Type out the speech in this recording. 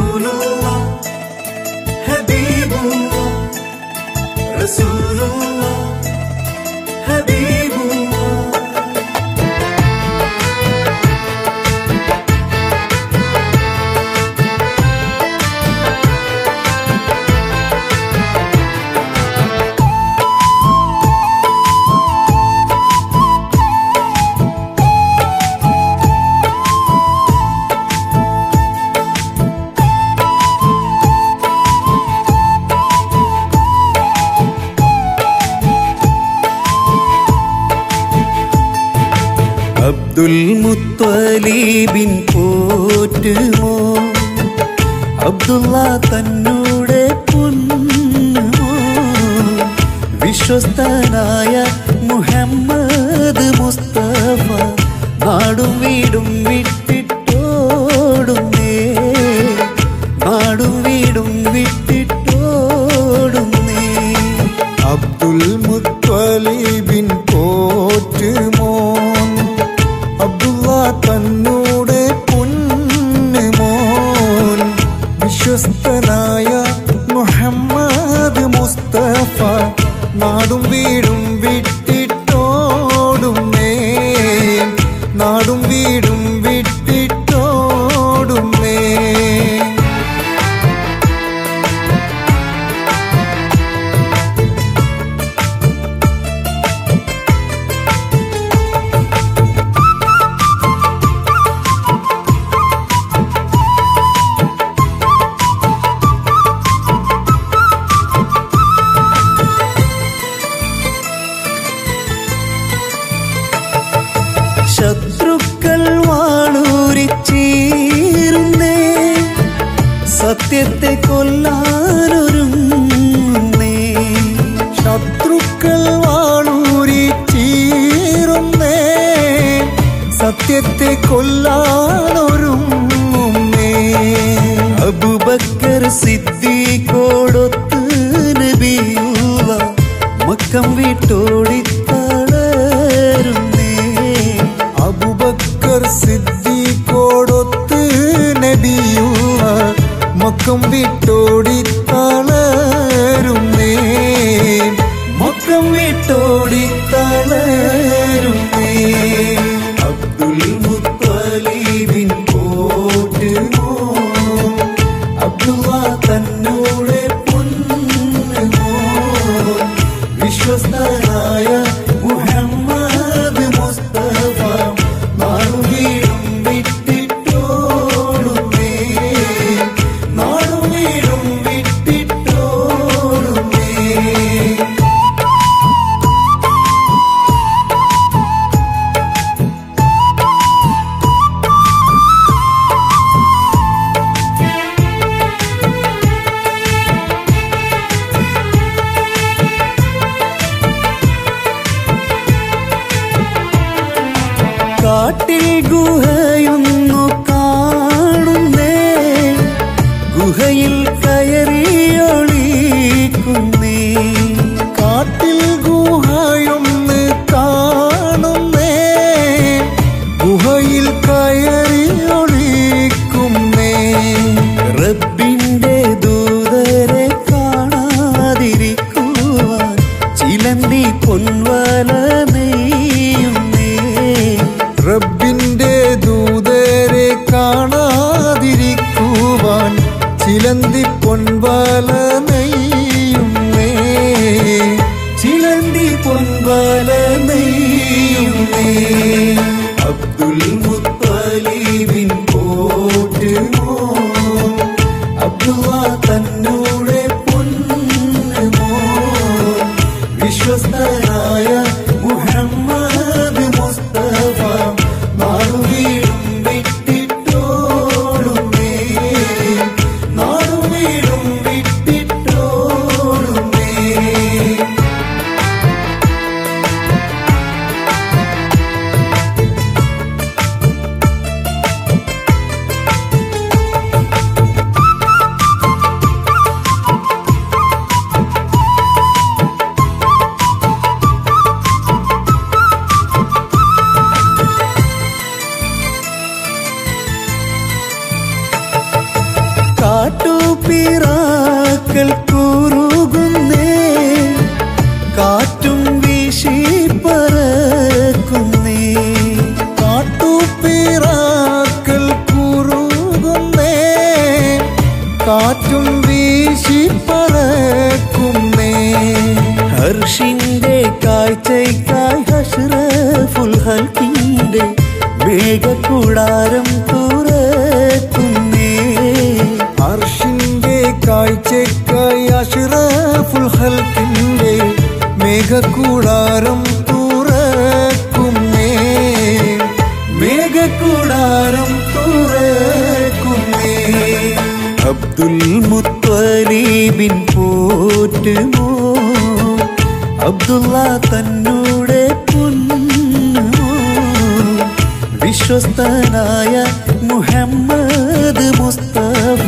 റസൂലുള്ളാ ഹബീബുള്ളാ റസൂലുള്ളാ ഹബീബുള്ളാ. അബ്ദുൽ മുത്വലീബിൻ പോറ്റുമോ അബ്ദുള്ള തന്നൂടെ പൊന്നുമോ വിശ്വസ്തനായ മുഹമ്മദ് മുസ്തഫ നാടും വീടും വിട്ടിട്ടോടുന്നേ നാടും വീടും വിട്ടിട്ടോടുന്നേ. അബ്ദുൽ മുത്വലീബിൻ പോറ്റുമോ അബ്ദുള്ള തന്നൂടെ പൊന്നുമോൻ വിശ്വസ്തനായ മുഹമ്മദ് മുസ്തഫ നാടും വീടും വിട്ടിട്ടോടുന്നേ നാടും വീടും വിട്ടിട്ടോടുന്നേ. ശത്രുക്കൾ വാളൂരിച്ചീരുന്നേ സത്യത്തെ കൊല്ലാനൊരുങ്ങുന്നേ. ശത്രുക്കൾ വാളൂരിച്ചീരുന്നേ സത്യത്തെ കൊല്ലാനൊരുങ്ങുന്നേ. അബൂബക്കർ സിദ്ദീഖോടൊത്ത് നബിയുള്ള മക്കം വിട്ടോടിത്തളരുന്നേ. അബൂബക്കർ സിദ്ദീഖോടൊത്ത് നബിയുള്ള മക്കം വിട്ടോടിത്തളരുന്നേ മക്കം വിട്ടോടിത്തളരുന്നേ. അബ്ദുൽ മുത്വലീബിൻ പോറ്റുമോ അബ്ദുള്ള തന്നൂടെ പൊന്നുമോ വിശ്വസ്തനായ മുഹമ്മദ് മുസ്തഫ നാടും വീടും വിട്ടിട്ടോടുന്നേ നാടും വീടും വിട്ടിട്ടോടുന്നേ. കാട്ടിൽ ഗുഹയൊന്നു കാണുന്നേ ഗുഹയിൽ കയറിയൊളിക്കുന്നേ. കാട്ടിൽ ഗുഹയൊന്ന് കാണുന്നേ ഗുഹയിൽ കയറിയൊളിക്കുന്നേ. റബ്ബിന്റെ ദൂതരെ കാണാതിരിക്കുവാൻ ചിലന്തി പൊൻവല നെയ്യുന്നേ. റബ്ബിന്റെ ദൂതരെ കാണാതിരിക്കുവാൻ ചിലന്തി പൊൻവല നെയ്യുന്നേ ചിലന്തി പൊൻവല നെയ്യുന്നേ. അബ്ദുൽ മുത്വലീബിൻ പോറ്റുമോ അബ്ദുള്ള തന്നൂടെ പൊന്നുമോ വിശ്വസ്തനായ മുഹമ്മദ് മുസ്തഫ നാടും വീടും വിട്ടിട്ടോടുന്നേ നാടും വീടും വിട്ടിട്ടോടുന്നേ. കാട്ടുപിറാക്കൾ കൂറുകുന്നേ, കാറ്റും വീശി പറക്കുന്നേ. കാട്ടുപിറാക്കൾ കൂറുകുന്നേ, കാറ്റും വീശി പറക്കുന്നേ. ഹർഷിന്റെ കാഴ്ചയ്ക്കായി അഷ്റഫുൽ ഹൽക്കിന്റെ മേഘകൂടാരം തുറക്കുന്നേ. അർഷിന്റെ കാഴ്ചയ്ക്കായി അഷ്റഫുൽ ഹൽക്കിന്റെ മേഘകൂടാരം തുറക്കുന്നേ. മേഘകൂടാരം തുറക്കുന്നേ. അബ്ദുൽ മുത്വലീബിൻ പോറ്റുമോ, അബ്ദുള്ള തന്നൂടെ പൊന്നുമോ, വിശ്വസ്തനായ മുഹമ്മദ് മുസ്തഫ